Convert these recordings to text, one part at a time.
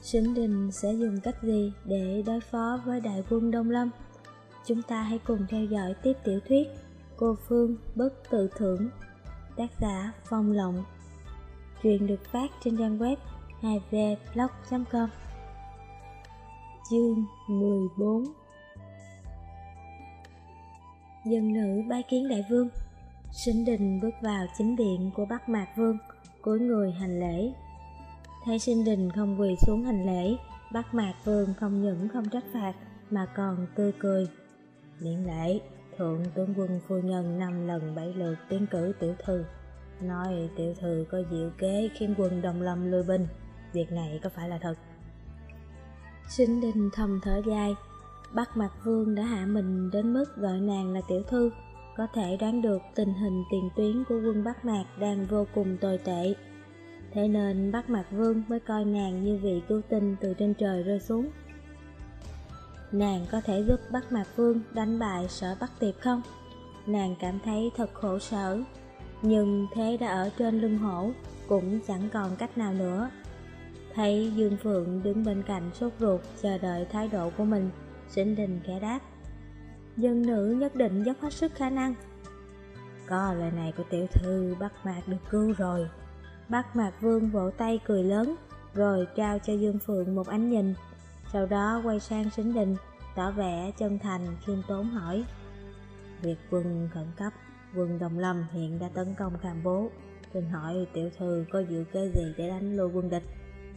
Sính Đình sẽ dùng cách gì để đối phó với đại quân Đông Lâm? Chúng ta hãy cùng theo dõi tiếp tiểu thuyết Cô Phương Bất Tự Thưởng, tác giả Phong Lộng. Truyện được phát trên trang web 2vblog.com. Chương 14. Dân nữ bái kiến đại vương. Sính Đình bước vào chính điện của Bắc Mạc Vương, cúi người hành lễ. Thấy Sính Đình không quỳ xuống hành lễ, Bắc Mạc Vương không những không trách phạt mà còn tươi cười. Miễn lễ, thượng tướng quân phu nhân 5 lần 7 lượt tiến cử tiểu thư, nói tiểu thư có diệu kế khiến quân Đông Lâm lui binh. Việc này có phải là thật? Sính Đình thầm thở dài. Bắc Mạc Vương đã hạ mình đến mức gọi nàng là tiểu thư, có thể đoán được tình hình tiền tuyến của quân Bắc Mạc đang vô cùng tồi tệ. Thế nên Bắc Mạc Vương mới coi nàng như vị cứu tinh từ trên trời rơi xuống. Nàng có thể giúp Bắc Mạc Vương đánh bại Sở Bắc Tiệp không? Nàng cảm thấy thật khổ sở, nhưng thế đã ở trên lưng hổ, cũng chẳng còn cách nào nữa. Thấy Dương Phượng đứng bên cạnh sốt ruột chờ đợi thái độ của mình, Sính Đình khẽ đáp: dân nữ nhất định dốc hết sức khả năng. Có lời này của tiểu thư, Bắc Mạc được cứu rồi. Bắc Mạc Vương vỗ tay cười lớn, rồi trao cho Dương Phượng một ánh nhìn, sau đó quay sang Sính Đình, tỏ vẻ chân thành khiêm tốn hỏi: việc quân khẩn cấp, quân Đông Lâm hiện đã tấn công Kham Bố, xin hỏi tiểu thư có diệu kế gì để đánh lui quân địch?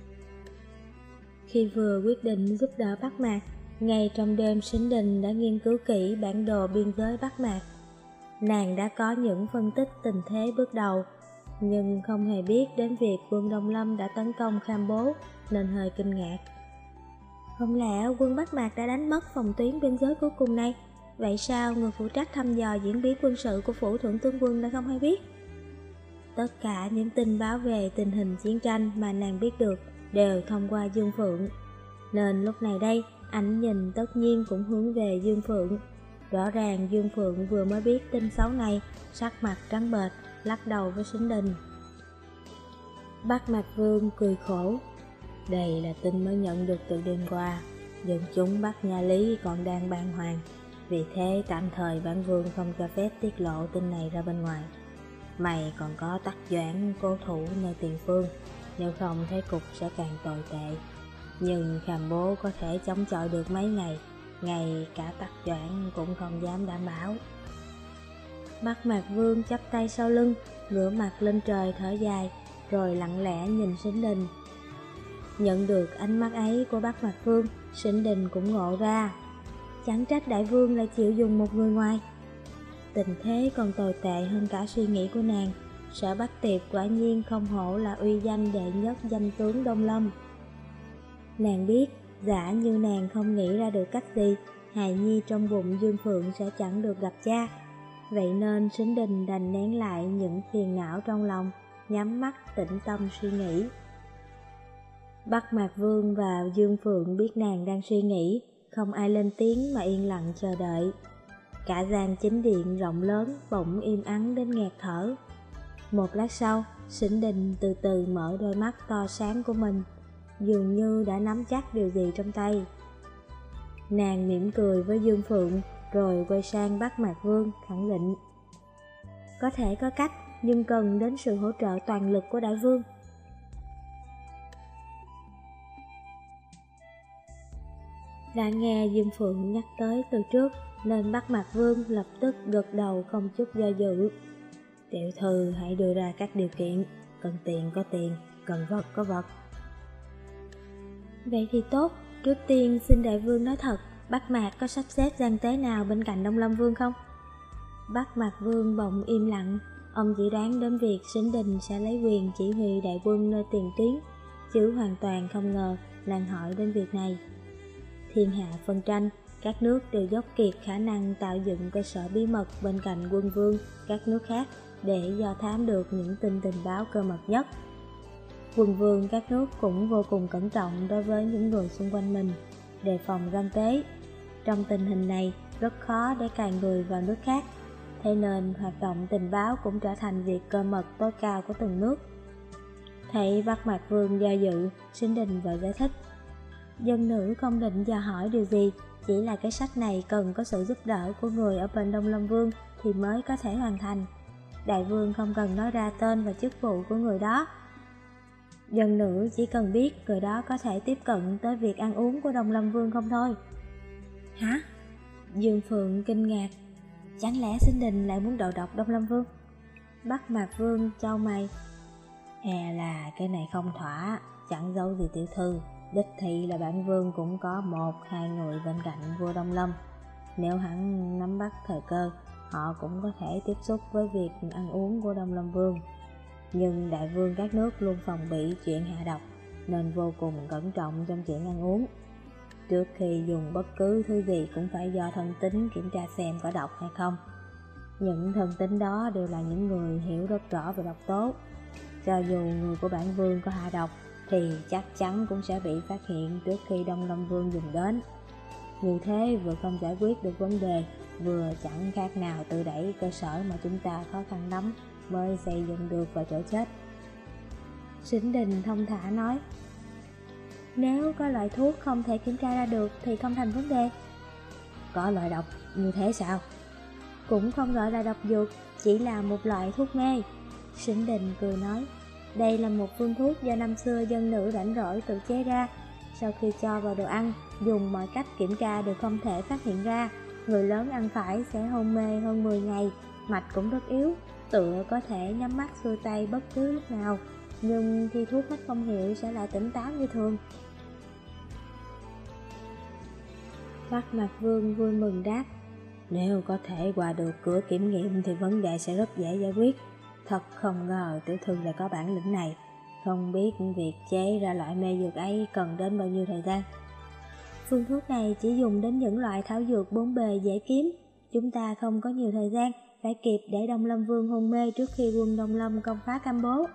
Khi vừa quyết định giúp đỡ Bắc Mạc, ngay trong đêm Sính Đình đã nghiên cứu kỹ bản đồ biên giới Bắc Mạc. Nàng đã có những phân tích tình thế bước đầu, nhưng không hề biết đến việc quân Đông Lâm đã tấn công Kham Bố, nên hơi kinh ngạc. Không lẽ quân Bắc Mạc đã đánh mất phòng tuyến biên giới cuối cùng này? Vậy sao người phụ trách thăm dò diễn biến quân sự của phủ thượng tướng quân đã không hay biết? Tất cả những tin báo về tình hình chiến tranh mà nàng biết được đều thông qua Dương Phượng, nên lúc này đây ánh nhìn tất nhiên cũng hướng về Dương Phượng. Rõ ràng Dương Phượng vừa mới biết tin xấu này, sắc mặt trắng bệch, lắc đầu với Sính Đình. Bắc Mạc Vương cười khổ: đây là tin mới nhận được từ đêm qua, dân chúng Bắc Nha Lý còn đang bàng hoàng, vì thế tạm thời bản vương không cho phép tiết lộ tin này ra bên ngoài. Mày còn có Tắc Doãn cố thủ nơi tiền phương, nếu không thế cục sẽ càng tồi tệ. Nhưng Kham Bố có thể chống chọi được mấy ngày, ngay cả Tắc Doãn cũng không dám đảm bảo. Bắc Mạc Vương chắp tay sau lưng, ngửa mặt lên trời thở dài, rồi lặng lẽ nhìn Sính Đình. Nhận được ánh mắt ấy của Bắc Mạc Vương, Sính Đình cũng ngộ ra, chẳng trách đại vương lại chịu dùng một người ngoài. Tình thế còn tồi tệ hơn cả suy nghĩ của nàng. Sở Bắc Tiệp quả nhiên không hổ là uy danh đệ nhất danh tướng Đông Lâm. Nàng biết, giả như nàng không nghĩ ra được cách gì, hài nhi trong bụng Dương Phượng sẽ chẳng được gặp cha. Vậy nên Sính Đình đành nén lại những phiền não trong lòng, nhắm mắt tĩnh tâm suy nghĩ. Bắc Mạc Vương và Dương Phượng biết nàng đang suy nghĩ, không ai lên tiếng mà yên lặng chờ đợi. Cả gian chính điện rộng lớn bỗng im ắng đến nghẹt thở. Một lát sau, Sính Đình từ từ mở đôi mắt to sáng của mình, dường như đã nắm chắc điều gì trong tay. Nàng mỉm cười với Dương Phượng, rồi quay sang Bắc Mạc Vương khẳng định: có thể có cách, nhưng cần đến sự hỗ trợ toàn lực của đại vương. Đã nghe Dương Phượng nhắc tới từ trước, nên Bắc Mạc Vương lập tức gật đầu không chút do dự. Tiểu thư hãy đưa ra các điều kiện, cần tiền có tiền, cần vật có vật. Vậy thì tốt, trước tiên xin đại vương nói thật, Bắc Mạc có sắp xếp gian tế nào bên cạnh Đông Lâm Vương không? Bắc Mạc Vương bỗng im lặng, ông chỉ đoán đến việc Sính Đình sẽ lấy quyền chỉ huy đại quân nơi tiền tuyến, chứ hoàn toàn không ngờ nàng hỏi đến việc này. Thiên hạ phân tranh, các nước đều dốc kiệt khả năng tạo dựng cơ sở bí mật bên cạnh quân vương các nước khác để dò thám được những tình báo cơ mật nhất. Quân vương các nước cũng vô cùng cẩn trọng đối với những người xung quanh mình, đề phòng gian tế. Trong tình hình này, rất khó để cài người vào nước khác, thế nên hoạt động tình báo cũng trở thành việc cơ mật tối cao của từng nước. Thấy Bắc Mạc Vương do dự, Sính Đình vội giải thích: Dân nữ không định dò hỏi điều gì, chỉ là cái sách này cần có sự giúp đỡ của người ở bên Đông Lâm Vương thì mới có thể hoàn thành. Đại vương không cần nói ra tên và chức vụ của người đó. Dân nữ chỉ cần biết người đó có thể tiếp cận tới việc ăn uống của Đông Lâm Vương không thôi. Hả? Dương Phượng kinh ngạc. Chẳng lẽ Sinh Đình lại muốn đầu độc Đông Lâm Vương? Bắc Mạc Vương chau mày. Hè là cái này không thỏa, chẳng giấu gì tiểu thư. Đích thị là bản vương cũng có 1-2 người bên cạnh vua Đông Lâm. Nếu hắn nắm bắt thời cơ, họ cũng có thể tiếp xúc với việc ăn uống của Đông Lâm Vương. Nhưng đại vương các nước luôn phòng bị chuyện hạ độc, nên vô cùng cẩn trọng trong chuyện ăn uống. Trước khi dùng bất cứ thứ gì cũng phải do thân tín kiểm tra xem có độc hay không. Những thân tín đó đều là những người hiểu rất rõ về độc tố. Cho dù người của bản vương có hạ độc thì chắc chắn cũng sẽ bị phát hiện trước khi Đông Lâm Vương dùng đến. Như thế vừa không giải quyết được vấn đề, vừa chẳng khác nào tự đẩy cơ sở mà chúng ta khó khăn lắm mới xây dựng được vào chỗ chết. Sinh Đình thông thả nói, nếu có loại thuốc không thể kiểm tra ra được thì không thành vấn đề. Có loại độc như thế sao? Cũng không gọi là độc dược, chỉ là một loại thuốc mê. Sinh Đình cười nói, đây là một phương thuốc do năm xưa dân nữ rảnh rỗi tự chế ra. Sau khi cho vào đồ ăn, dùng mọi cách kiểm tra đều không thể phát hiện ra. Người lớn ăn phải sẽ hôn mê hơn 10 ngày, mạch cũng rất yếu, tựa có thể nhắm mắt xuôi tay bất cứ lúc nào, nhưng khi thuốc hết công hiệu sẽ lại tỉnh táo như thường. Bắc Mạc Vương vui mừng đáp, nếu có thể qua được cửa kiểm nghiệm thì vấn đề sẽ rất dễ giải quyết. Thật không ngờ tiểu thư lại có bản lĩnh này. Không biết việc chế ra loại mê dược ấy cần đến bao nhiêu thời gian. Phương thuốc này chỉ dùng đến những loại thảo dược bốn bề dễ kiếm. Chúng ta không có nhiều thời gian, phải kịp để Đông Lâm Vương hôn mê trước khi quân Đông Lâm công phá Cam Bố.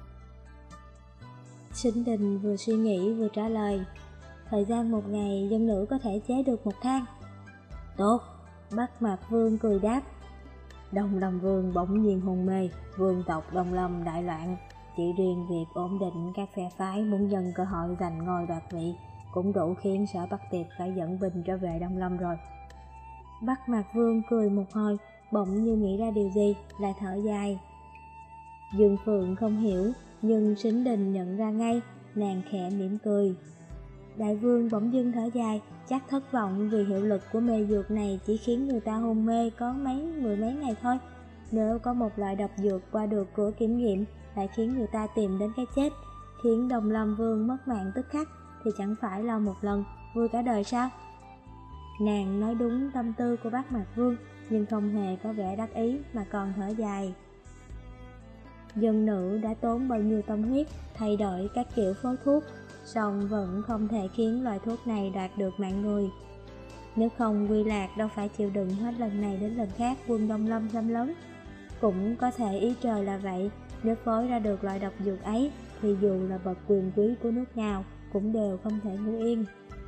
Sinh Đình vừa suy nghĩ vừa trả lời, thời gian 1 ngày dân nữ có thể chế được 1 thang. Tốt, Bắc Mạc Vương cười đáp. Đông Lâm Vương bỗng nhiên hôn mê, vương tộc Đông Lâm đại loạn. Chỉ riêng việc ổn định các phe phái muốn dần cơ hội giành ngôi đoạt vị cũng đủ khiến Sở Bắc Tiệp phải dẫn binh trở về Đông Lâm rồi. Bắc Mạc Vương cười một hồi, bỗng như nghĩ ra điều gì, lại thở dài. Dương Phượng không hiểu, nhưng Sinh Đình nhận ra ngay, nàng khẽ mỉm cười. Đại vương bỗng dưng thở dài, chắc thất vọng vì hiệu lực của mê dược này chỉ khiến người ta hôn mê có mười mấy ngày thôi. Nếu có một loại độc dược qua được cửa kiểm nghiệm lại khiến người ta tìm đến cái chết, khiến Đông Lâm Vương mất mạng tức khắc, thì chẳng phải lo một lần, vui cả đời sao? Nàng nói đúng tâm tư của Bắc Mạc Vương, nhưng không hề có vẻ đắc ý mà còn thở dài. Dân nữ đã tốn bao nhiêu tâm huyết thay đổi các kiểu phối thuốc, song vẫn không thể khiến loại thuốc này đoạt được mạng người. Nếu không, Quy Lạc đâu phải chịu đựng hết lần này đến lần khác quân Đông Lâm xâm lấn. Cũng có thể ý trời là vậy, nếu phối ra được loại độc dược ấy thì dù là bậc quyền quý của nước nào cũng đều không thể ngủ yên.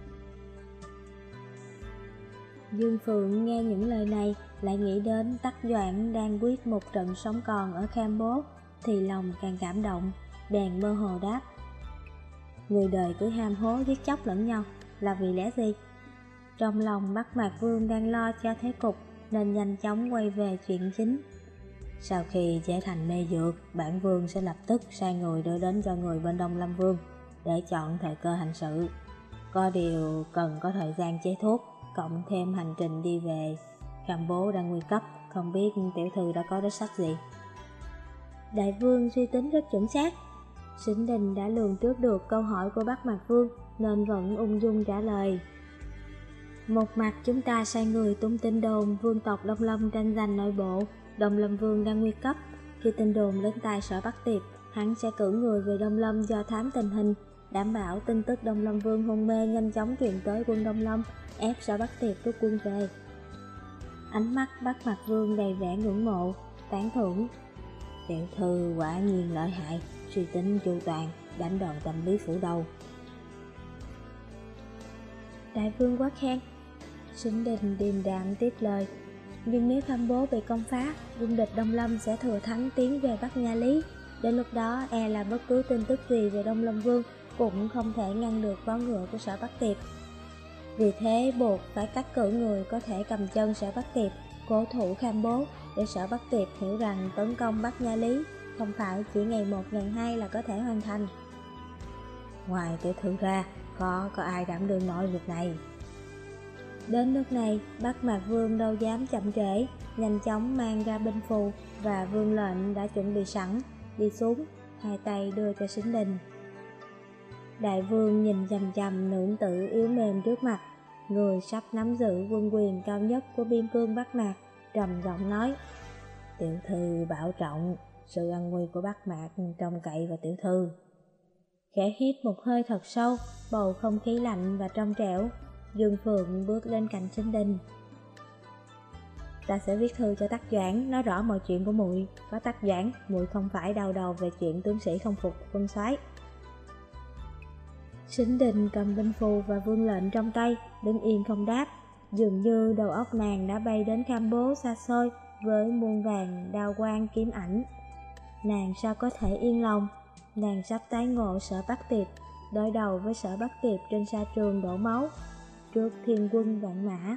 Dương Phượng nghe những lời này lại nghĩ đến Tắc Doãn đang quyết một trận sống còn ở Kham Bố, thì lòng càng cảm động, bèn mơ hồ đáp. Người đời cứ ham hố giết chóc lẫn nhau là vì lẽ gì? Trong lòng Bắc Mạc Vương đang lo cho thế cục nên nhanh chóng quay về chuyện chính. Sau khi chế thành mê dược, bản vương sẽ lập tức sai người đưa đến cho người bên Đông Lâm Vương để chọn thời cơ hành sự. Có điều cần có thời gian chế thuốc, cộng thêm hành trình đi về Kham Bố đang nguy cấp, không biết tiểu thư đã có đối sách gì. Đại vương suy tính rất chuẩn xác. Sinh Đình đã lường trước được câu hỏi của Bắc Mạc Vương nên vẫn ung dung trả lời. Một mặt chúng ta sai người tung tin đồn vương tộc Đông Lâm tranh giành nội bộ, Đông Lâm Vương đang nguy cấp. Khi tin đồn đến tai Sở Bắc Tiệp, hắn sẽ cử người về Đông Lâm do thám tình hình, đảm bảo tin tức Đông Lâm Vương hôn mê nhanh chóng truyền tới quân Đông Lâm, ép Sở Bắc Tiệp rút quân về. Ánh mắt Bắc Mạc Vương đầy vẻ ngưỡng mộ, tán thưởng. Tiểu thư quả nhiên lợi hại, suy tính chu toàn, đánh đòn tâm lý phủ đầu. Đại vương quá khen. Sinh Đình điềm đạm tiếp lời. Nhưng nếu Kham Bố bị công phá, quân địch Đông Lâm sẽ thừa thắng tiến về Bắc Nha Lý. Đến lúc đó e là bất cứ tin tức gì về Đông Lâm Vương cũng không thể ngăn được vó ngựa của Sở Bắc Tiệp. Vì thế buộc phải cắt cử người có thể cầm chân Sở Bắc Tiệp, cố thủ Kham Bố, để Sở Bắc Tiệp hiểu rằng tấn công Bắc Nha Lý không phải chỉ ngày 1 ngày 2 là có thể hoàn thành. Ngoài tiểu thư ra, có ai đảm đương nổi việc này? Đến lúc này, Bắc Mạc Vương đâu dám chậm trễ, nhanh chóng mang ra binh phù và vương lệnh đã chuẩn bị sẵn, đi xuống, hai tay đưa cho Sính Đình. Đại vương nhìn chằm chằm nữ tử yếu mềm trước mặt, người sắp nắm giữ quân quyền cao nhất của biên cương Bắc Mạc, trầm giọng nói: Tiểu thư bảo trọng, sự an nguy của Bắc Mạc trông cậy vào tiểu thư. Khẽ hít một hơi thật sâu, bầu không khí lạnh và trong trẻo, Dương Phượng bước lên cạnh Sính Đình. Ta sẽ viết thư cho Tắc Doãn, nói rõ mọi chuyện của muội. Có Tắc Doãn, muội không phải đau đầu về chuyện tướng sĩ không phục quân soái. Sính Đình cầm binh phù và vương lệnh trong tay, đứng yên không đáp. Dường như đầu óc nàng đã bay đến Kham Bố xa xôi với muôn vàng đao quang kiếm ảnh. Nàng sao có thể yên lòng? Nàng sắp tái ngộ Sở Bắc Tiệp, đối đầu với Sở Bắc Tiệp trên sa trường đổ máu, trước thiên quân vạn mã.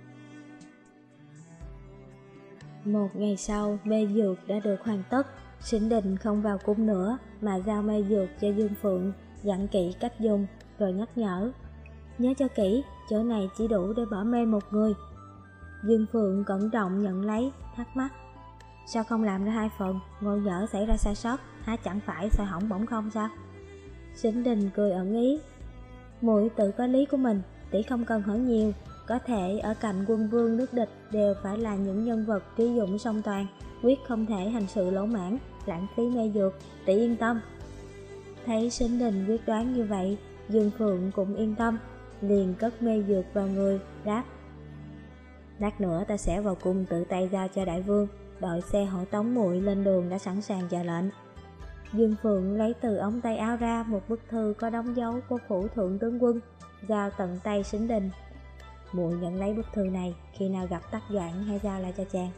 Một ngày sau, mê dược đã được hoàn tất. Sính Đình không vào cung nữa mà giao mê dược cho Dương Phượng, dặn kỹ cách dùng, rồi nhắc nhở: Nhớ cho kỹ, chỗ này chỉ đủ để bỏ mê một người. Dương Phượng cẩn trọng nhận lấy, thắc mắc: Sao không làm ra 2 phần, ngộ nhỡ xảy ra sai sót, há chẳng phải soi hỏng bỏng không sao? Sính Đình cười ẩn ý: Muội tự có lý của mình, tỷ không cần hỏi nhiều. Có thể ở cạnh quân vương nước địch đều phải là những nhân vật trí dụng song toàn, quyết không thể hành sự lỗ mãn, lãng phí mê dược, tỷ yên tâm. Thấy Sính Đình quyết đoán như vậy, Dương Phượng cũng yên tâm, liền cất mê dược vào người, đáp: Lát nữa ta sẽ vào cung tự tay giao cho đại vương, đội xe hộ tống muội lên đường đã sẵn sàng chờ lệnh. Dương Phượng lấy từ ống tay áo ra một bức thư có đóng dấu của phủ thượng tướng quân, giao tận tay Sính Đình. Muội nhận lấy bức thư này, khi nào gặp Tắc Doãn hãy giao lại cho chàng.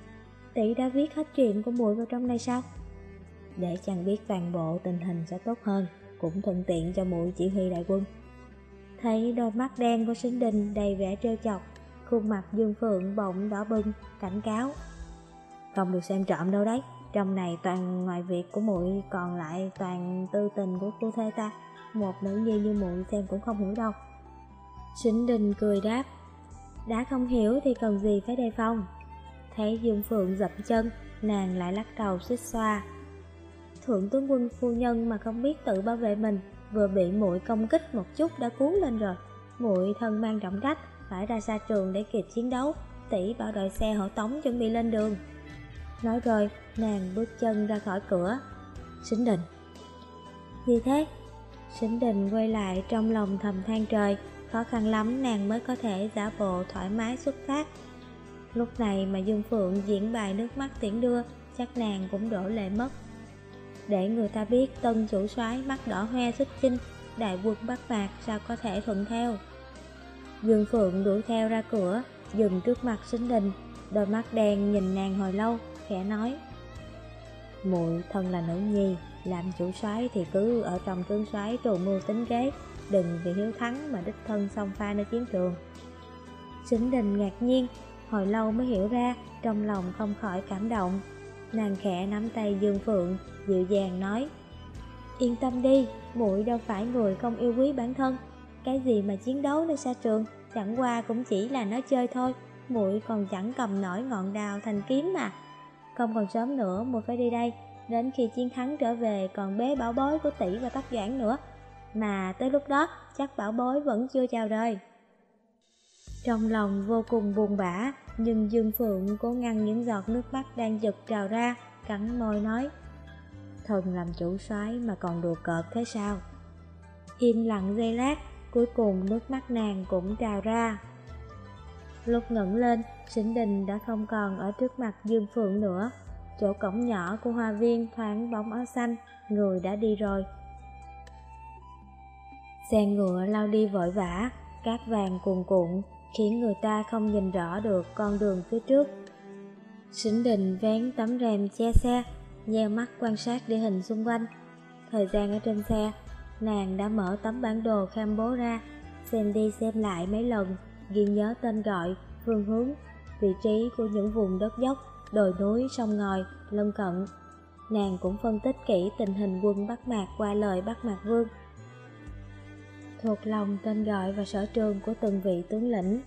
Tỷ đã viết hết chuyện của muội vào trong này sao? Để chàng biết toàn bộ tình hình sẽ tốt hơn, cũng thuận tiện cho muội chỉ huy đại quân. Thấy đôi mắt đen của Sính Đình đầy vẻ trêu chọc, khuôn mặt Dương Phượng bỗng đỏ bừng, cảnh cáo: Không được xem trộm đâu đấy, trong này toàn ngoài việc của muội còn lại toàn tư tình của cô thê ta, một nữ nhi như muội xem cũng không hiểu đâu. Sính Đình cười đáp: Đã không hiểu thì cần gì phải đề phòng. Thấy Dương Phượng dậm chân, nàng lại lắc đầu xuýt xoa: Thượng tướng quân phu nhân mà không biết tự bảo vệ mình, vừa bị muội công kích một chút đã cuốn lên rồi. Muội thân mang trọng trách, phải ra xa trường để kịp chiến đấu. Tỷ bảo đội xe hộ tống chuẩn bị lên đường. Nói rồi, nàng bước chân ra khỏi cửa. Sính Đình. Gì thế? Sính Đình quay lại trong lòng thầm than trời, khó khăn lắm nàng mới có thể giả bộ thoải mái xuất phát. Lúc này mà Dương Phượng diễn bài nước mắt tiễn đưa, chắc nàng cũng đổ lệ mất. Để người ta biết tân chủ soái mắt đỏ hoe xuất chinh, đại quân Bắc Mạc sao có thể thuận theo. Dương Phượng đuổi theo ra cửa, dừng trước mặt Sính Đình, đôi mắt đen nhìn nàng hồi lâu, khẽ nói: Muội thân là nữ nhi, làm chủ soái thì cứ ở trong tướng soái trù mưu tính kế, đừng vì hiếu thắng mà đích thân xông pha nơi chiến trường. Sính Đình ngạc nhiên, hồi lâu mới hiểu ra, trong lòng không khỏi cảm động. Nàng khẽ nắm tay Dương Phượng, dịu dàng nói: Yên tâm đi, muội đâu phải người không yêu quý bản thân. Cái gì mà chiến đấu nơi xa trường, chẳng qua cũng chỉ là nói chơi thôi. Muội còn chẳng cầm nổi ngọn đào thành kiếm mà. Không còn sớm nữa, muội phải đi đây. Đến khi chiến thắng trở về còn bế bảo bối của tỷ và Tắc Doãn nữa. Mà tới lúc đó chắc bảo bối vẫn chưa chào đời. Trong lòng vô cùng buồn bã, nhưng Dương Phượng cố ngăn những giọt nước mắt đang giật trào ra, cắn môi nói: Thần làm chủ soái mà còn đùa cợt thế sao? Im lặng giây lát, cuối cùng nước mắt nàng cũng trào ra. Lúc ngẩng lên, Sính Đình đã không còn ở trước mặt Dương Phượng nữa. Chỗ cổng nhỏ của hoa viên thoáng bóng áo xanh, người đã đi rồi. Xe ngựa lao đi vội vã, cát vàng cuồn cuộn, khiến người ta không nhìn rõ được con đường phía trước. Sính Đình vén tấm rèm che xe, nheo mắt quan sát địa hình xung quanh. Thời gian ở trên xe, nàng đã mở tấm bản đồ kham bố ra, xem đi xem lại mấy lần, ghi nhớ tên gọi, phương hướng, vị trí của những vùng đất dốc, đồi núi, sông ngòi, lân cận. Nàng cũng phân tích kỹ tình hình quân Bắc Mạc qua lời Bắc Mạc Vương, thuộc lòng tên gọi và sở trường của từng vị tướng lĩnh.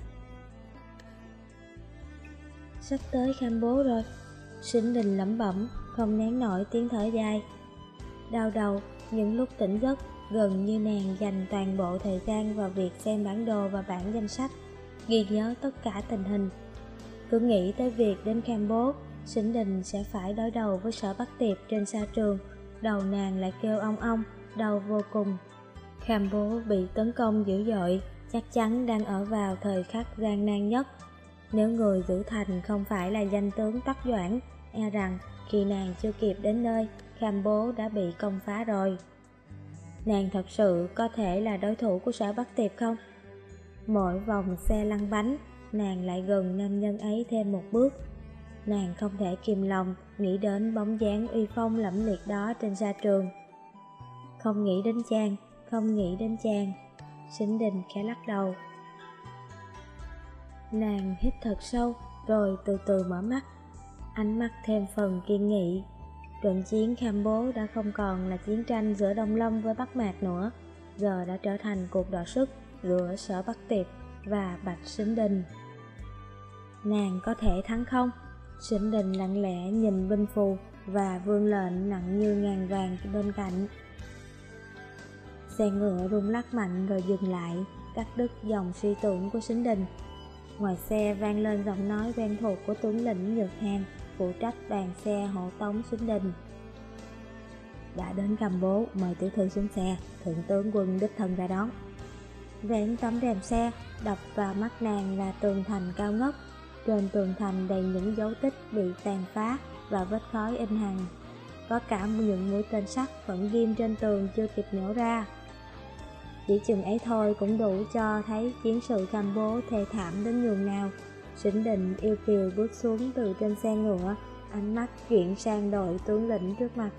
Sắp tới kham bố rồi, Sính Đình lẩm bẩm, không nén nổi tiếng thở dài. Đau đầu, những lúc tỉnh giấc, gần như nàng dành toàn bộ thời gian vào việc xem bản đồ và bảng danh sách, ghi nhớ tất cả tình hình. Cứ nghĩ tới việc đến kham bố, Sính Đình sẽ phải đối đầu với Sở Bắc Tiệp trên sa trường, đầu nàng lại kêu ong ong, đau vô cùng. Kham bố bị tấn công dữ dội, chắc chắn đang ở vào thời khắc gian nan nhất. Nếu người giữ thành không phải là danh tướng Tắc Doãn, e rằng khi nàng chưa kịp đến nơi, kham bố đã bị công phá rồi. Nàng thật sự có thể là đối thủ của Sở Bắc Tiệp không? Mỗi vòng xe lăn bánh, nàng lại gần nam nhân ấy thêm một bước. Nàng không thể kìm lòng nghĩ đến bóng dáng uy phong lẫm liệt đó trên sa trường. Không nghĩ đến chàng, không nghĩ đến chàng. Sính Đình khẽ lắc đầu. Nàng hít thật sâu, rồi từ từ mở mắt, ánh mắt thêm phần kiên nghị. Trận chiến kham bố đã không còn là chiến tranh giữa Đông Lâm với Bắc Mạc nữa, giờ đã trở thành cuộc đọ sức giữa Sở Bắc Tiệp và Bạch Sính Đình. Nàng có thể thắng không? Sính Đình lặng lẽ nhìn binh phù và vương lệnh nặng như ngàn vàng bên cạnh. Xe ngựa rung lắc mạnh rồi dừng lại, cắt đứt dòng suy tưởng của Sính Đình. Ngoài xe vang lên giọng nói quen thuộc của tướng lĩnh Nhược Hàn, phụ trách đoàn xe hộ tống Sính Đình. Đã đến kham bố, mời tiểu thư xuống xe, thượng tướng quân đích thân ra đón. Vén tấm rèm xe, đập vào mắt nàng là tường thành cao ngất. Trên tường thành đầy những dấu tích bị tàn phá và vết khói in hằn. Có cả những mũi tên sắt vẫn ghim trên tường chưa kịp nhổ ra. Chỉ chừng ấy thôi cũng đủ cho thấy chiến sự kham bố thê thảm đến nhường nào. Sính Đình yêu kiều bước xuống từ trên xe ngựa, ánh mắt chuyển sang đội tướng lĩnh trước mặt.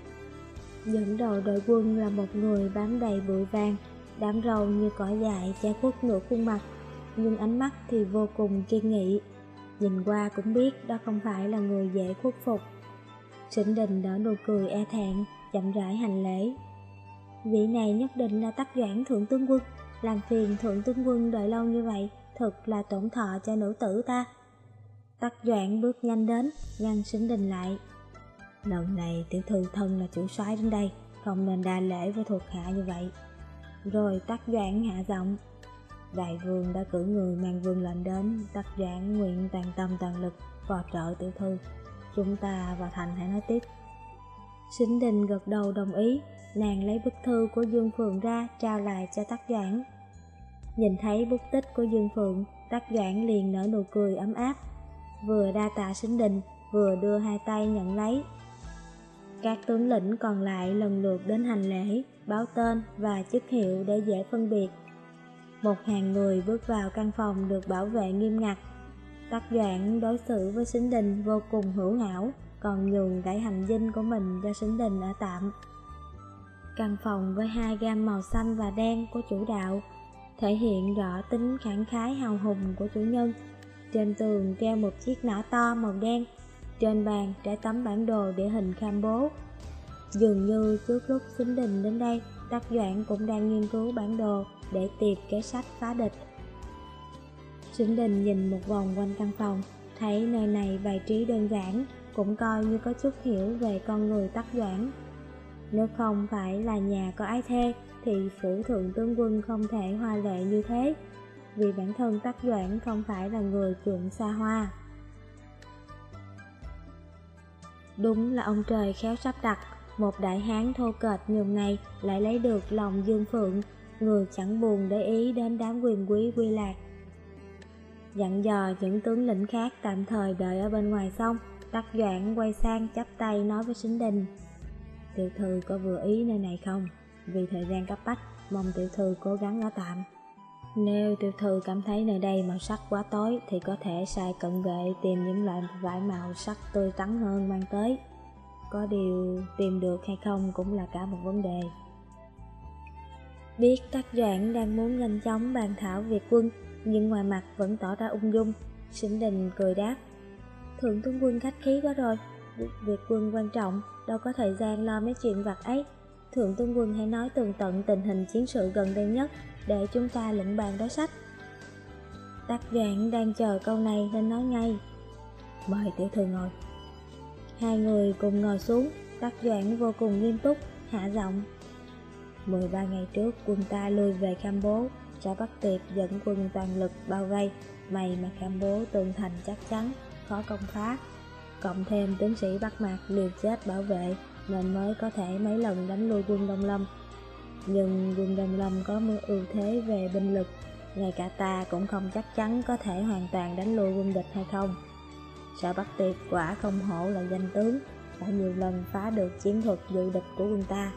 Dẫn đầu đội quân là một người bám đầy bụi vàng, đám râu như cỏ dại che khuất nửa khuôn mặt, nhưng ánh mắt thì vô cùng kiên nghị. Nhìn qua cũng biết đó không phải là người dễ khuất phục. Sính Đình nở nụ cười e thẹn, chậm rãi hành lễ. Vị này nhất định là Tắc Doãn thượng tướng quân, làm phiền thượng tướng quân đợi lâu như vậy, thật là tổn thọ cho nữ tử ta. Tắc Doãn bước nhanh đến, ngăn Sính Đình lại. Lần này tiểu thư thân là chủ soái đến đây, không nên đa lễ với thuộc hạ như vậy. Rồi Tắc Doãn hạ giọng. Đại vương đã cử người mang vương lệnh đến, Tắc Doãn nguyện toàn tâm toàn lực phò trợ tiểu thư. Chúng ta vào thành hãy nói tiếp. Sính Đình gật đầu đồng ý, nàng lấy bức thư của Dương Phượng ra trao lại cho Tắc Doãn. Nhìn thấy bút tích của Dương Phượng, Tắc Doãn liền nở nụ cười ấm áp, vừa đa tạ Sính Đình, vừa đưa hai tay nhận lấy. Các tướng lĩnh còn lại lần lượt đến hành lễ, báo tên và chức hiệu để dễ phân biệt. Một hàng người bước vào căn phòng được bảo vệ nghiêm ngặt. Tắc Doãn đối xử với Sính Đình vô cùng hữu hảo, còn nhường dãy hành dinh của mình cho Sính Đình ở tạm. Căn phòng với hai gam màu xanh và đen của chủ đạo thể hiện rõ tính khẳng khái hào hùng của chủ nhân. Trên tường treo một chiếc nỏ to màu đen, trên bàn trải tấm bản đồ địa hình kham bố. Dường như trước lúc Sính Đình đến đây, Tắc Doãn cũng đang nghiên cứu bản đồ để tìm kế sách phá địch. Sính Đình nhìn một vòng quanh căn phòng, thấy nơi này bày trí đơn giản, cũng coi như có chút hiểu về con người Tắc Doãn. Nếu không phải là nhà có ái thê, thì phủ thượng tướng quân không thể hoa lệ như thế, vì bản thân Tắc Doãn không phải là người chuộng xa hoa. Đúng là ông trời khéo sắp đặt, một đại hán thô kệch nhường này lại lấy được lòng Dương Phượng, người chẳng buồn để ý đến đám quyền quý quy lạc. Dặn dò những tướng lĩnh khác tạm thời đợi ở bên ngoài xong, Tắc Doãn quay sang chắp tay nói với Sính Đình. Tiểu thư có vừa ý nơi này không? Vì thời gian cấp bách, mong tiểu thư cố gắng ở tạm. Nếu tiểu thư cảm thấy nơi đây màu sắc quá tối thì có thể sai cận vệ tìm những loại vải màu sắc tươi tắn hơn mang tới. Có điều tìm được hay không cũng là cả một vấn đề. Biết Tắc Doãn đang muốn nhanh chóng bàn thảo việc quân, nhưng ngoài mặt vẫn tỏ ra ung dung. Sính Đình cười đáp: Thượng tướng quân khách khí quá rồi, việc quân quan trọng, đâu có thời gian lo mấy chuyện vặt ấy. Thượng tướng quân hãy nói tường tận tình hình chiến sự gần đây nhất, để chúng ta luận bàn đối sách. Tắc Doãn đang chờ câu này nên nói ngay: Mời tiểu thư ngồi. Hai người cùng ngồi xuống. Tắc Doãn vô cùng nghiêm túc, hạ giọng: 13 ngày trước quân ta lui về Kham Bố, Sở Bắc Tiệp dẫn quân toàn lực bao vây. May mà Kham Bố tường thành chắc chắn, khó công phá, cộng thêm tướng sĩ Bắc Mạc liều chết bảo vệ, nên mới có thể mấy lần đánh lui quân Đông Lâm. Nhưng quân Đông Lâm có ưu thế về binh lực, ngay cả ta cũng không chắc chắn có thể hoàn toàn đánh lui quân địch hay không. Sở Bắc Tiệp quả không hổ là danh tướng, đã nhiều lần phá được chiến thuật dự địch của quân ta.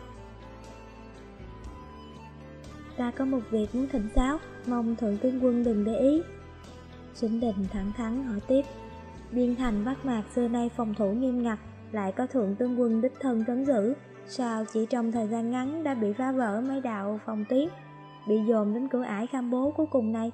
Ta có một việc muốn thỉnh giáo, mong thượng tướng quân đừng để ý. Sính Đình thẳng thắn hỏi tiếp: Biên thành Bắc Mạc xưa nay phòng thủ nghiêm ngặt, lại có thượng tướng quân đích thân trấn giữ, sao chỉ trong thời gian ngắn đã bị phá vỡ mấy đạo phòng tuyến, bị dồn đến cửa ải Kham Bố cuối cùng này?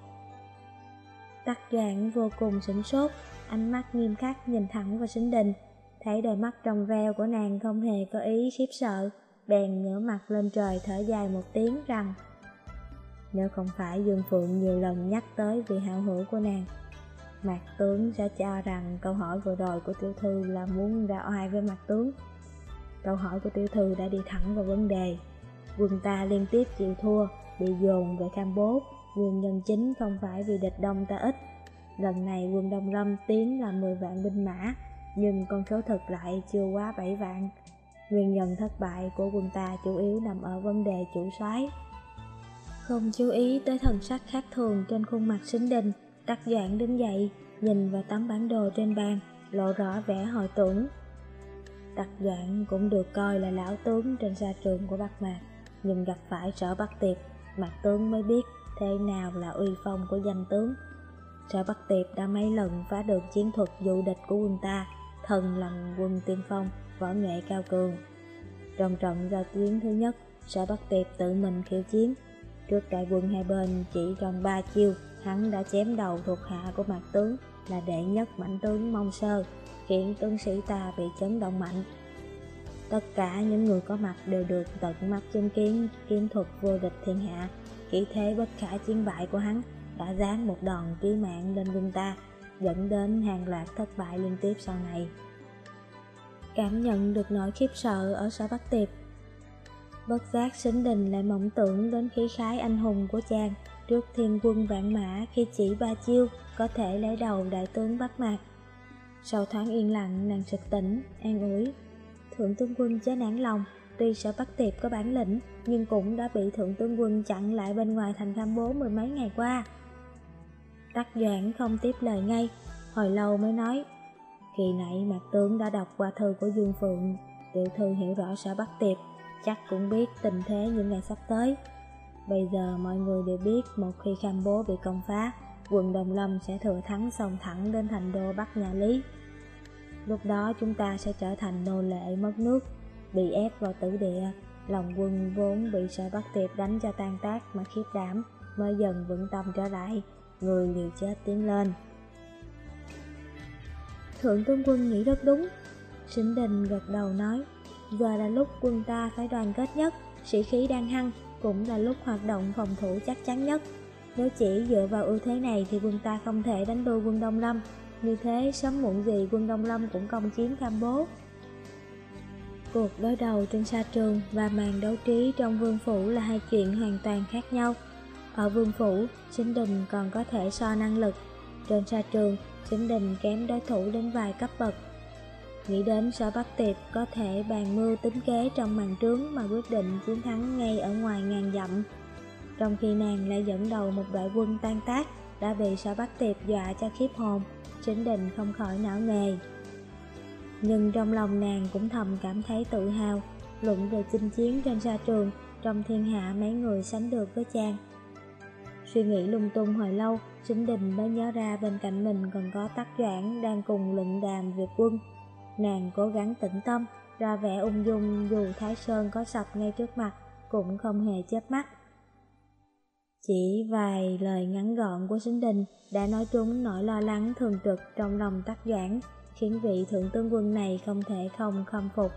Tắc Doãn vô cùng sửng sốt, ánh mắt nghiêm khắc nhìn thẳng vào Sính Đình, thấy đôi mắt trong veo của nàng không hề có ý khiếp sợ, bèn ngửa mặt lên trời thở dài một tiếng rằng: Nếu không phải Dương Phượng nhiều lần nhắc tới vị hảo hữu của nàng, Mạc tướng sẽ cho rằng câu hỏi vừa rồi của tiểu thư là muốn ra oai với Mạc tướng. Câu hỏi của tiểu thư đã đi thẳng vào vấn đề. Quân ta liên tiếp chịu thua, bị dồn về Kham Bố, nguyên nhân chính không phải vì địch đông ta ít. Lần này quân Đông Lâm tiến là 10 vạn binh mã, nhưng con số thực lại chưa quá 7 vạn. Nguyên nhân thất bại của quân ta chủ yếu nằm ở vấn đề chủ soái. Không chú ý tới thần sắc khác thường trên khuôn mặt Sính Đình, Tắc Doãn đứng dậy, nhìn vào tấm bản đồ trên bàn, lộ rõ vẻ hồi tưởng. Tắc Doãn cũng được coi là lão tướng trên sa trường của Bắc Mạc, nhưng gặp phải Sở Bắc Tiệp, Mạc tướng mới biết thế nào là uy phong của danh tướng. Sở Bắc Tiệp đã mấy lần phá được chiến thuật dụ địch của quân ta, thần là quân tiên phong, võ nghệ cao cường. Trong trận giao chiến thứ nhất, Sở Bắc Tiệp tự mình khiêu chiến. Trước đại quân hai bên chỉ trong 3 chiêu, hắn đã chém đầu thuộc hạ của Mạc tướng là đệ nhất mãnh tướng Mông Sơ, khiến tướng sĩ ta bị chấn động mạnh. Tất cả những người có mặt đều được tận mắt chứng kiến chiến thuật vô địch thiên hạ, kỹ thế bất khả chiến bại của hắn đã giáng một đòn chí mạng lên quân ta, dẫn đến hàng loạt thất bại liên tiếp sau này. Cảm nhận được nỗi khiếp sợ ở Sở Bắc Tiệp, bất giác Sính Đình lại mộng tưởng đến khí khái anh hùng của chàng trước thiên quân vạn mã, khi chỉ 3 chiêu có thể lấy đầu đại tướng Bắc Mạc. Sau thoáng yên lặng, nàng sực tỉnh, an ủi: Thượng tướng quân chớ nản lòng, tuy Sở Bắc Tiệp có bản lĩnh, nhưng cũng đã bị thượng tướng quân chặn lại bên ngoài thành Kham Bố 10 mấy ngày qua. Tắc Doãn không tiếp lời ngay, hồi lâu mới nói: Khi nãy Mạc tướng đã đọc qua thư của Dương Phượng, tiểu thư hiểu rõ Sở Bắc Tiệp, chắc cũng biết tình thế những ngày sắp tới. Bây giờ mọi người đều biết, một khi Kham Bố bị công phá, quân Đông Lâm sẽ thừa thắng xông thẳng đến thành đô Bắc Nhà Lý. Lúc đó chúng ta sẽ trở thành nô lệ mất nước, bị ép vào tử địa. Lòng quân vốn bị Sở Bắc Tiệp đánh cho tan tác mà khiếp đảm, mới dần vững tâm trở lại, người liều chết tiến lên. Thượng tướng quân nghĩ rất đúng. Sính Đình gật đầu nói: Giờ là lúc quân ta phải đoàn kết nhất, sĩ khí đang hăng, cũng là lúc hoạt động phòng thủ chắc chắn nhất. Nếu chỉ dựa vào ưu thế này thì quân ta không thể đánh đuổi quân Đông Lâm. Như thế sớm muộn gì quân Đông Lâm cũng công chiếm Kham Bố. Cuộc đối đầu trên sa trường và màn đấu trí trong vương phủ là hai chuyện hoàn toàn khác nhau. Ở vương phủ, Sính Đình còn có thể so năng lực. Trên sa trường, Sính Đình kém đối thủ đến vài cấp bậc. Nghĩ đến Sở Bắc Tiệp có thể bàn mưu tính kế trong màn trướng mà quyết định chiến thắng ngay ở ngoài ngàn dặm, trong khi nàng lại dẫn đầu một đội quân tan tác đã bị Sở Bắc Tiệp dọa cho khiếp hồn, Sính Đình không khỏi não nề. Nhưng trong lòng nàng cũng thầm cảm thấy tự hào, luận về chinh chiến trên sa trường, trong thiên hạ mấy người sánh được với chàng. Suy nghĩ lung tung hồi lâu, Sính Đình mới nhớ ra bên cạnh mình còn có Tắc Doãn đang cùng luận đàm việc quân. Nàng cố gắng tĩnh tâm, ra vẻ ung dung dù Thái Sơn có sập ngay trước mặt, cũng không hề chớp mắt. Chỉ vài lời ngắn gọn của Sính Đình đã nói trúng nỗi lo lắng thường trực trong lòng Tắc Doãn, khiến vị thượng tướng quân này không thể không khâm phục.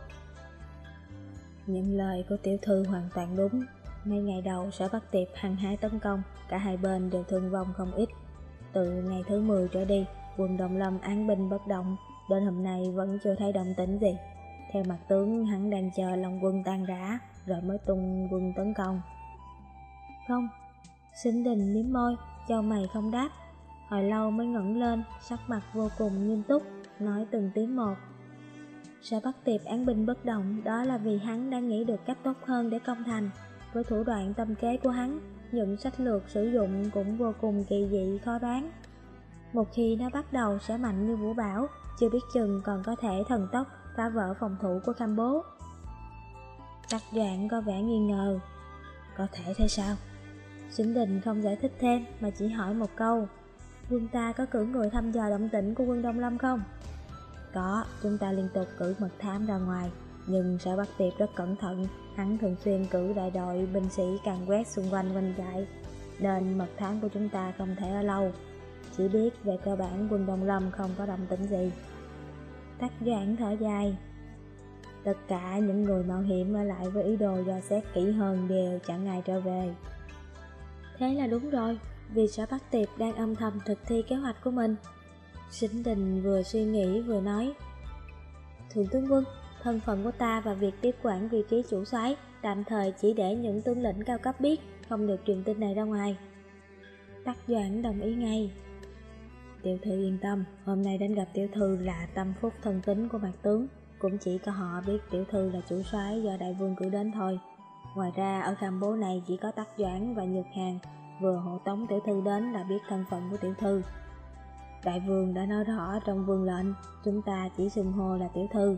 Những lời của tiểu thư hoàn toàn đúng. Mấy ngày đầu Sở Bắc Tiệp hăng hái tấn công, cả hai bên đều thương vong không ít. Từ ngày thứ 10 trở đi, quân Đông Lâm án binh bất động, đến hôm nay vẫn chưa thấy động tĩnh gì. Theo mặt tướng, hắn đang chờ Long quân tan rã rồi mới tung quân tấn công. Không. Sính Đình liếm môi, chau mày không đáp. Hồi lâu mới ngẩng lên, sắc mặt vô cùng nghiêm túc, nói từng tiếng một. Sở Bắc Tiệp án binh bất động, đó là vì hắn đang nghĩ được cách tốt hơn để công thành. Với thủ đoạn tâm kế của hắn, những sách lược sử dụng cũng vô cùng kỳ dị khó đoán. Một khi nó bắt đầu sẽ mạnh như vũ bão, chưa biết chừng còn có thể thần tốc phá vỡ phòng thủ của Kham Bố. Tắc Doãn có vẻ nghi ngờ. Có thể thế sao? Sính Đình không giải thích thêm mà chỉ hỏi một câu. Quân ta có cử người thăm dò động tĩnh của quân Đông Lâm không? Có, chúng ta liên tục cử mật thám ra ngoài, nhưng Sở Bắc Tiệp rất cẩn thận, hắn thường xuyên cử đại đội binh sĩ càn quét xung quanh doanh trại, nên mật thám của chúng ta không thể ở lâu. Chỉ biết về cơ bản quân Đông Lâm không có động tĩnh gì. Tắc Doãn thở dài. Tất cả những người mạo hiểm ở lại với ý đồ dò xét kỹ hơn đều chẳng ai trở về. Thế là đúng rồi, vì Sở Bắc Tiệp đang âm thầm thực thi kế hoạch của mình. Sính Đình vừa suy nghĩ vừa nói. Thượng tướng quân, thân phận của ta và việc tiếp quản vị trí chủ soái tạm thời chỉ để những tướng lĩnh cao cấp biết, không được truyền tin này ra ngoài. Tắc Doãn đồng ý ngay. Tiểu thư yên tâm, hôm nay đến gặp tiểu thư là tâm phúc thân tín của mạc tướng, cũng chỉ có họ biết tiểu thư là chủ soái do đại vương cử đến thôi. Ngoài ra ở Kham Bố này chỉ có Tắc Doãn và Nhược Hàn vừa hộ tống tiểu thư đến là biết thân phận của tiểu thư. Đại vương đã nói rõ trong vương lệnh, chúng ta chỉ xưng hô là tiểu thư.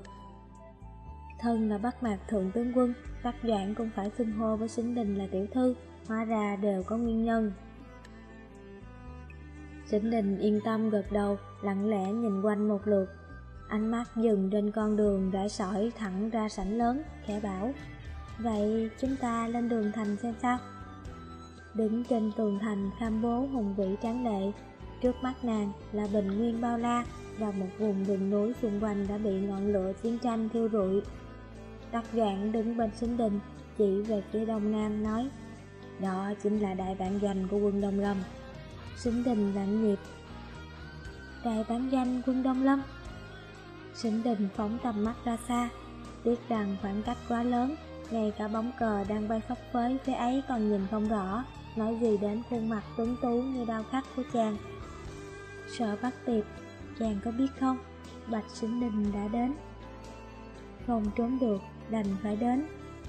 Thân là Bắc Mạc thượng tướng quân, Tắc Doãn cũng phải xưng hô với Sính Đình là tiểu thư, hóa ra đều có nguyên nhân. Sính Đình yên tâm gật đầu, lặng lẽ nhìn quanh một lượt. Ánh mắt dừng trên con đường rải sỏi thẳng ra sảnh lớn, khẽ bảo. Vậy chúng ta lên đường thành xem sao? Đứng trên tường thành Kham Bố hùng vĩ tráng lệ, trước mắt nàng là bình nguyên bao la và một vùng rừng núi xung quanh đã bị ngọn lửa chiến tranh thiêu rụi. Tắc Doãn đứng bên Sính Đình, chỉ về phía đông nam nói, đó chính là đại bản doanh của quân Đông Lâm. Sính Đình lạnh nhịp. Đại bản doanh quân Đông Lâm? Sính Đình phóng tầm mắt ra xa, tiếc rằng khoảng cách quá lớn, ngay cả bóng cờ đang bay phấp phới phía ấy còn nhìn không rõ, nói gì đến khuôn mặt tuấn tú như đao khắc của chàng. Sở Bắc Tiệp, chàng có biết không, Bạch Sính Đình đã đến. Không trốn được, đành phải đến.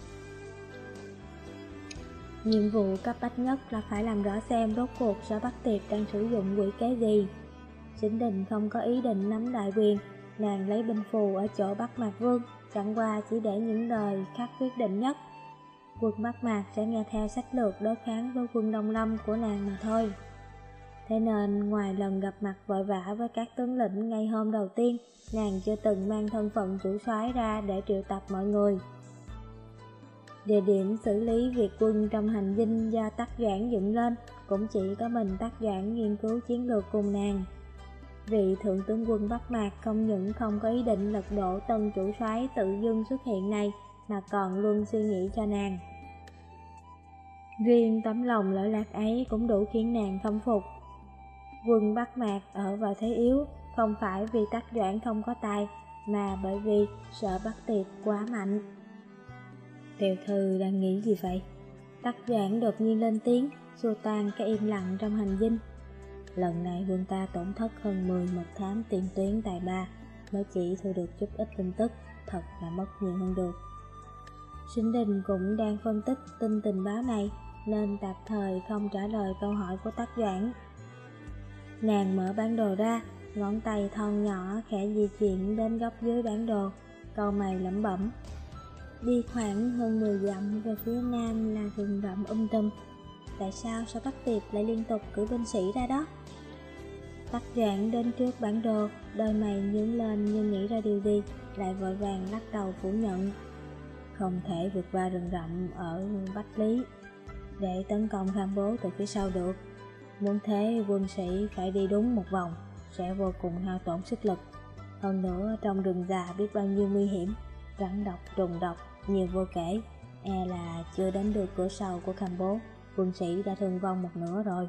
Nhiệm vụ cấp bách nhất là phải làm rõ xem rốt cuộc Sở Bắc Tiệp đang sử dụng quỷ kế gì. Sính Đình không có ý định nắm đại quyền, nàng lấy binh phù ở chỗ Bắc Mạc Vương, chẳng qua chỉ để những lời khắc quyết định nhất. Quân Bắc Mạc sẽ nghe theo sách lược đối kháng với quân Đông Lâm của nàng mà thôi. Thế nên ngoài lần gặp mặt vội vã với các tướng lĩnh ngay hôm đầu tiên, nàng chưa từng mang thân phận chủ soái ra để triệu tập mọi người. Địa điểm xử lý việc quân trong hành dinh do Tắc Doãn dựng lên, cũng chỉ có mình Tắc Doãn nghiên cứu chiến lược cùng nàng. Vị thượng tướng quân Bắc Mạc không những không có ý định lật đổ tân chủ soái tự dưng xuất hiện này, mà còn luôn suy nghĩ cho nàng. Riêng tấm lòng lỗi lạc ấy cũng đủ khiến nàng khâm phục. Quân Bắc Mạc ở vào thế yếu, không phải vì Tắc Doãn không có tài, mà bởi vì Sở Bắc Tiệp quá mạnh. Tiểu thư đang nghĩ gì vậy? Tắc Doãn đột nhiên lên tiếng, xua tan cái im lặng trong hành dinh. Lần này quân ta tổn thất hơn 10 mật thám tiền tuyến tài ba, mới chỉ thu được chút ít tin tức, thật là mất nhiều hơn được. Sính Đình cũng đang phân tích tin tình báo này, nên tạm thời không trả lời câu hỏi của Tắc Doãn. Nàng mở bản đồ ra, ngón tay thon nhỏ khẽ di chuyển đến góc dưới bản đồ, cau mày lẩm bẩm. Đi khoảng hơn 10 dặm về phía nam là rừng rậm tùm. Tại sao Sở Bắc Tiệp lại liên tục cử binh sĩ ra đó? Tắc Doãn đến trước bản đồ, đôi mày nhướng lên như nghĩ ra điều gì, lại vội vàng lắc đầu phủ nhận. Không thể vượt qua rừng rậm ở Bách Lý. để tấn công Kham Bố từ phía sau được. Muốn thế quân sĩ phải đi đúng một vòng, sẽ vô cùng hao tổn sức lực. Hơn nữa trong rừng già biết bao nhiêu nguy hiểm, rắn độc, trùng độc, nhiều vô kể. Là chưa đến được cửa sau của Kham Bố, quân sĩ đã thương vong một nửa rồi.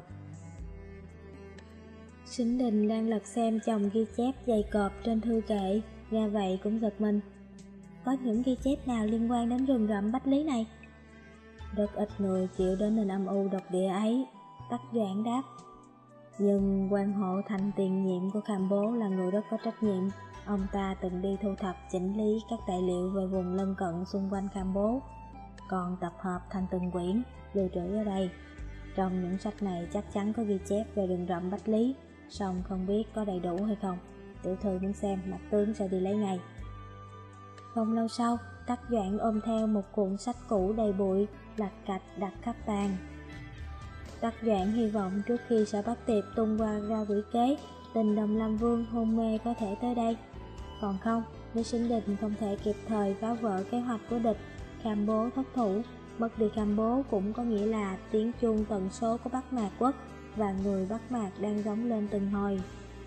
Sính Đình đang lật xem chồng ghi chép dày cộp trên thư kệ, nghe vậy cũng giật mình. Có những ghi chép nào liên quan đến rừng rậm Bách Lý này? Rất ít người chịu đến nền âm u độc địa ấy, Tắc Doãn đáp. Nhưng quan hộ thành tiền nhiệm của Kham Bố là người rất có trách nhiệm. Ông ta từng đi thu thập chỉnh lý các tài liệu về vùng lân cận xung quanh Kham Bố, còn tập hợp thành từng quyển lưu trữ ở đây. Trong những sách này chắc chắn có ghi chép về rừng rậm Bách Lý, song không biết có đầy đủ hay không. Tiểu thư muốn xem, mặt tướng sẽ đi lấy ngay. Không lâu sau, Tắc Doãn ôm theo một cuộn sách cũ đầy bụi, lạch cạch đặt khắp bàn. Tắc Doãn hy vọng trước khi Sở Bắc Tiệp tung qua ra quỷ kế, Tình Đồng Lam Vương hôn mê có thể tới đây. Còn không, nếu Sính Đình không thể kịp thời phá vỡ kế hoạch của địch, Kham Bố thất thủ, mất đi Kham Bố cũng có nghĩa là tiếng chuông tần số của Bắc Mạc Quốc và người Bắc Mạc đang rống lên từng hồi.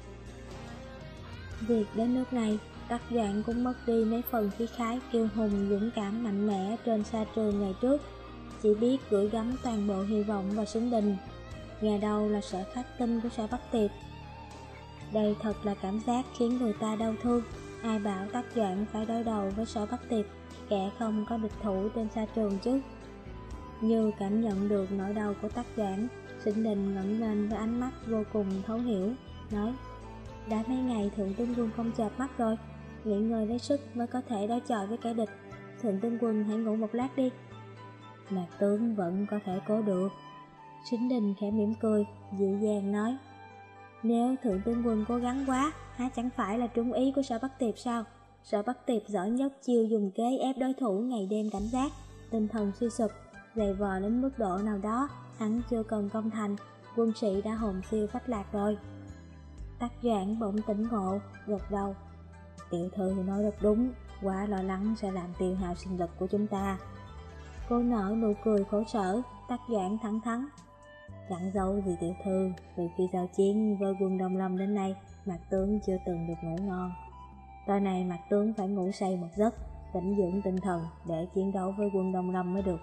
Việc đến nước này, Tắc Doãn cũng mất đi mấy phần khí khái kiêu hùng dũng cảm mạnh mẽ trên sa trường ngày trước, chỉ biết gửi gắm toàn bộ hy vọng vào Sính Đình, nghe đâu là sẽ khắc tinh của Sở Bắc Tiệp. Đây thật là cảm giác khiến người ta đau thương. Ai bảo Tắc Doãn phải đối đầu với Sở Bắc Tiệp, kẻ không có địch thủ trên sa trường chứ? Như cảm nhận được nỗi đau của Tắc Doãn, Sính Đình ngẩng lên với ánh mắt vô cùng thấu hiểu, nói: đã mấy ngày Thượng tướng quân không chợp mắt rồi, nghỉ ngơi lấy sức mới có thể đối chọi với kẻ địch. Thượng tướng quân hãy ngủ một lát đi. Mạc tướng vẫn có thể cố được. Sính Đình khẽ mỉm cười, dịu dàng nói: nếu Thượng tướng quân cố gắng quá, há chẳng phải là trúng ý của Sở Bắc Tiệp sao? Sở Bắc Tiệp giỏi nhất chiêu dùng kế ép đối thủ ngày đêm cảnh giác, tinh thần suy sụp, dày vò đến mức độ nào đó, hắn chưa cần công thành, quân sĩ đã hồn siêu phách lạc rồi. Tắc Doãn bỗng tỉnh ngộ, gật đầu. Tiểu thư nói rất đúng, quá lo lắng sẽ làm tiêu hao sinh lực của chúng ta. Cô nở nụ cười khổ sở. Tắc Doãn thẳng thắn: chẳng giấu gì tiểu thư, từ khi giao chiến với quân Đông Lâm đến nay, Mạc tướng chưa từng được ngủ ngon. Tối nay Mạc tướng phải ngủ say một giấc, tĩnh dưỡng tinh thần để chiến đấu với quân Đông Lâm mới được.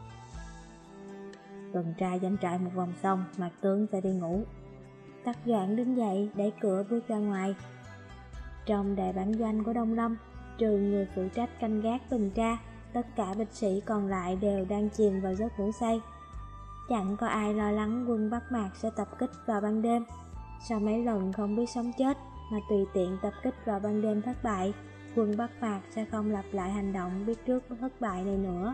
Tuần tra doanh trại một vòng xong, Mạc tướng sẽ đi ngủ. Tắc Doãn đứng dậy đẩy cửa bước ra ngoài. Trong đại bản doanh của Đông Lâm, trừ người phụ trách canh gác tuần tra, tất cả binh sĩ còn lại đều đang chìm vào giấc ngủ say. Chẳng có ai lo lắng quân Bắc Mạc sẽ tập kích vào ban đêm. Sau mấy lần không biết sống chết mà tùy tiện tập kích vào ban đêm thất bại, quân Bắc Mạc sẽ không lặp lại hành động biết trước thất bại này nữa.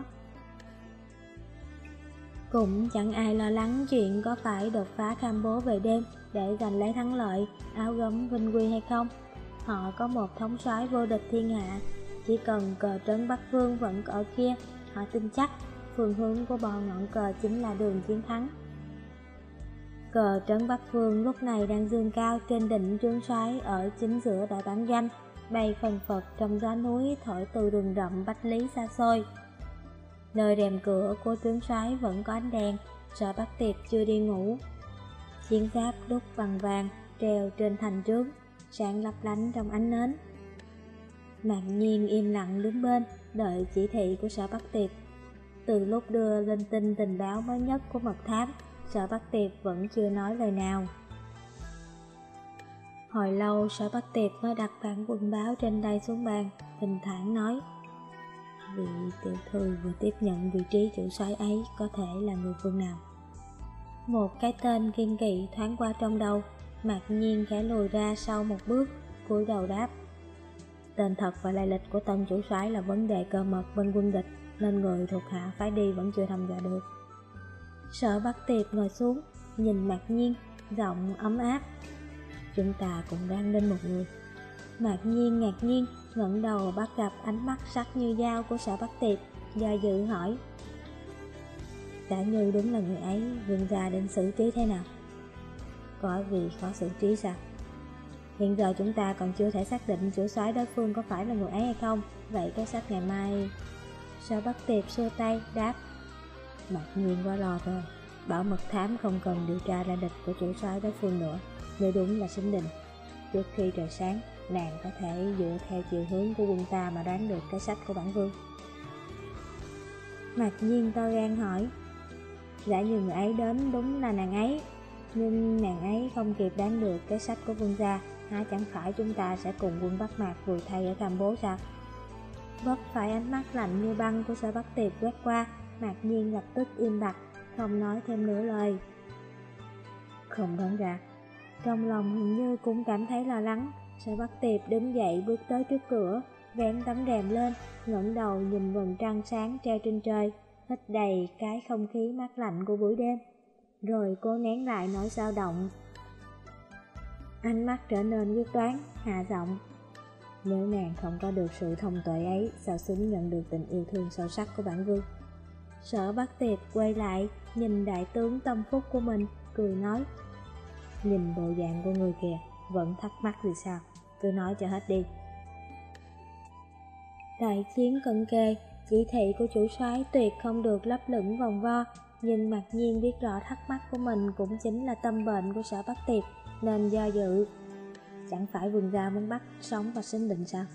Cũng chẳng ai lo lắng chuyện có phải đột phá Kham Bố về đêm để giành lấy thắng lợi, áo gấm vinh quy hay không. Họ có một thống soái vô địch thiên hạ, chỉ cần cờ trấn Bắc Vương vẫn ở kia, họ tin chắc phương hướng của bò ngọn cờ chính là đường chiến thắng. Cờ trấn Bắc Vương lúc này đang dương cao trên đỉnh trướng soái ở chính giữa đại bản doanh, bay phần phật trong gió núi thổi từ rừng rậm Bách Lý xa xôi. Nơi rèm cửa của trướng soái vẫn có ánh đèn, Sở Bắc Tiệp chưa đi ngủ. Chiến giáp đúc bằng vàng treo trên thành trướng, sáng lấp lánh trong ánh nến. Mạc Nhiên im lặng đứng bên, đợi chỉ thị của Sở Bắc Tiệp. Từ lúc đưa lên tin tình báo mới nhất của mật thám, Sở Bắc Tiệp vẫn chưa nói lời nào. Hồi lâu Sở Bắc Tiệp mới đặt bản quân báo trên tay xuống bàn, bình thản nói: vị tiểu thư vừa tiếp nhận vị trí chủ soái ấy có thể là người phương nào? Một cái tên kiên kỵ thoáng qua trong đầu. Mạc Nhiên khẽ lùi ra sau một bước, cúi đầu đáp: tên thật và lai lịch của tân chủ soái là vấn đề cơ mật bên quân địch, nên người thuộc hạ phái đi vẫn chưa thăm dò được. Sở Bắc Tiệp ngồi xuống, nhìn Mạc Nhiên, giọng ấm áp: chúng ta cũng đang đến một người. Mạc Nhiên ngạc nhiên, ngẩng đầu bắt gặp ánh mắt sắc như dao của Sở Bắc Tiệp, do dự hỏi: đã như đúng là người ấy, vương gia định xử trí thế nào? Có vì khó xử trí sao? Hiện giờ chúng ta còn chưa thể xác định chủ soái đối phương có phải là người ấy hay không, vậy cái sách ngày mai. Sở Bắc Tiệp xua tay đáp: Mặc nhiên quá lo thôi. Bảo mật thám không cần điều tra ra địch của chủ soái đối phương nữa. Nếu đúng là Sính Đình, trước khi trời sáng, nàng có thể dựa theo chiều hướng của quân ta mà đoán được cái sách của bản vương. Mặc nhiên to gan hỏi, giả như người ấy đến đúng là nàng ấy, nhưng nàng ấy không kịp đoán được cái sách của vương gia, há chẳng phải chúng ta sẽ cùng quân Bắc Mạc vùi thay ở Cam Bố sao? Vấp phải ánh mắt lạnh như băng của Sở Bắc Tiệp quét qua, Mạc Nhiên lập tức im bặt, không nói thêm nửa lời. Không đoán ra. Trong lòng hình như cũng cảm thấy lo lắng, Sở Bắc Tiệp đứng dậy bước tới trước cửa, vén tấm rèm lên, ngẩng đầu nhìn vầng trăng sáng treo trên trời, hít đầy cái không khí mát lạnh của buổi đêm, rồi cố nén lại nỗi dao động. Ánh mắt trở nên quyết đoán, hạ giọng. Nếu nàng không có được sự thông tuệ ấy, sao xứng nhận được tình yêu thương sâu sắc của bản vương? Sở Bắc Tiệp quay lại, nhìn đại tướng tâm phúc của mình, cười nói. Nhìn bộ dạng của người kìa, vẫn thắc mắc vì sao, cứ nói cho hết đi. Đại chiến cận kề, chỉ thị của chủ soái tuyệt không được lấp lửng vòng vo, nhưng Mạc Nhiên biết rõ thắc mắc của mình cũng chính là tâm bệnh của Sở Bắc Tiệp, nên do dự. Chẳng phải vương gia muốn bắt sống Bạch Sính Đình sao?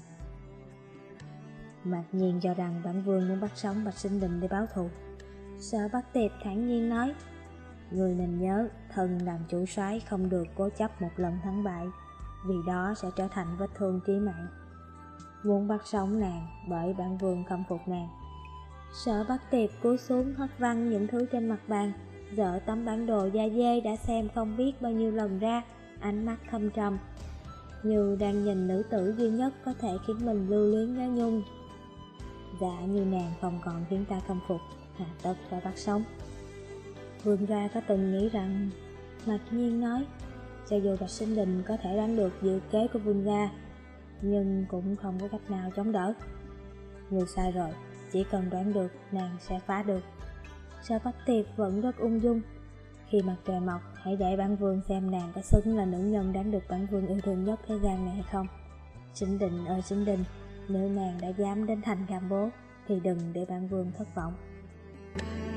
Mạc Nhiên cho rằng bản vương muốn bắt sống Bạch Sính Đình để báo thù. Sở Bắc Tiệp thản nhiên nói, người nên nhớ, thần làm chủ soái không được cố chấp một lần thắng bại, vì đó sẽ trở thành vết thương chí mạng. Muốn bắt sống nàng bởi bản vương không phục nàng. Sở Bắc Tiệp cúi xuống hất văng những thứ trên mặt bàn, dỡ tấm bản đồ da dê đã xem không biết bao nhiêu lần ra, ánh mắt thâm trầm, như đang nhìn nữ tử duy nhất có thể khiến mình lưu luyến nhớ nhung. Dạ như nàng không còn khiến ta khâm phục, hà tất phải bắt sống. Vương gia có từng nghĩ rằng, Mạc Nhiên nói, cho dù Bạch Sính Đình có thể đoán được dự kế của vương gia, nhưng cũng không có cách nào chống đỡ. Người sai rồi, chỉ cần đoán được nàng sẽ phá được. Sở Bắc Tiệp vẫn rất ung dung. Khi mặt trời mọc, hãy để bản vương xem nàng có xứng là nữ nhân đáng được bản vương yêu thương nhất thế gian này hay không. Sính Đình ơi Sính Đình, nếu nàng đã dám đến thành Cam Bố thì đừng để bản vương thất vọng.